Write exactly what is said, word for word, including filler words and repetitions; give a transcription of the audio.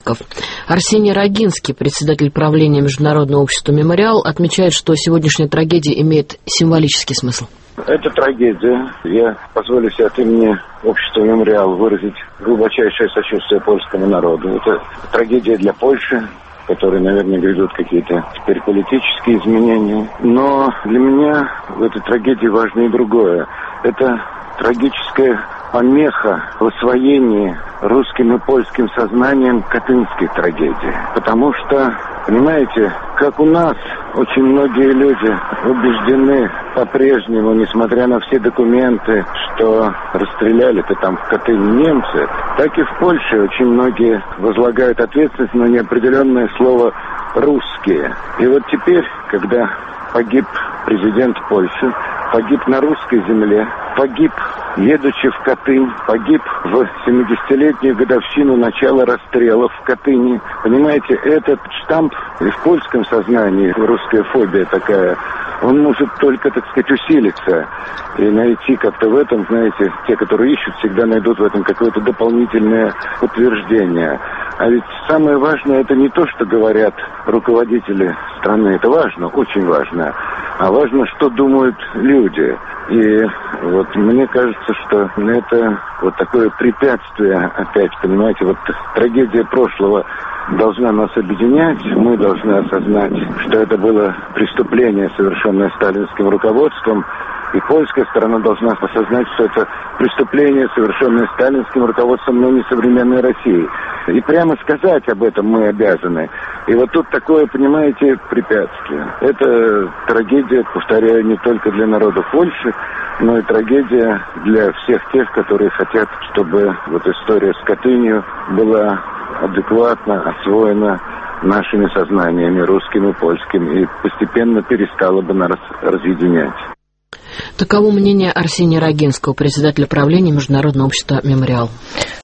участников. Арсений Рогинский, председатель правления Международного общества «Мемориал», отмечает, что сегодняшняя трагедия имеет символический смысл. Это трагедия. Я позволю себе от имени общества «Мемориал» выразить глубочайшее сочувствие польскому народу. Это трагедия для Польши, в которой, наверное, грядут какие-то теперь политические изменения. Но для меня в этой трагедии важно и другое. Это трагическая помеха в освоении русским и польским сознанием катынской трагедии. Потому что, понимаете, как у нас очень многие люди убеждены по-прежнему, несмотря на все документы, что расстреляли-то там в Катыни немцы, так и в Польше очень многие возлагают ответственность на неопределенное слово «русские». И вот теперь, когда погиб президент Польши, погиб на русской земле, погиб, едучи в Катынь, погиб в семидесятилетнюю годовщину начала расстрелов в Катыни. Понимаете, этот штамп и в польском сознании, русская фобия такая, он может только, так сказать, усилиться и найти как-то в этом, знаете, те, которые ищут, всегда найдут в этом какое-то дополнительное подтверждение. А ведь самое важное — это не то, что говорят руководители страны. Это важно, очень важно. А важно, что думают люди. И вот мне кажется, что это вот такое препятствие, опять, понимаете, вот трагедия прошлого должна нас объединять. Мы должны осознать, что это было преступление, совершенное сталинским руководством. И польская сторона должна осознать, что это преступление, совершенное сталинским руководством, но не современной России. И прямо сказать об этом мы обязаны. И вот тут такое, понимаете, препятствие. Это трагедия, повторяю, не только для народа Польши, но и трагедия для всех тех, которые хотят, чтобы вот история с Катынью была адекватно освоена нашими сознаниями, русским и польским, и постепенно перестала бы нас разъединять. Таково мнение Арсения Рогинского, председателя правления Международного общества «Мемориал».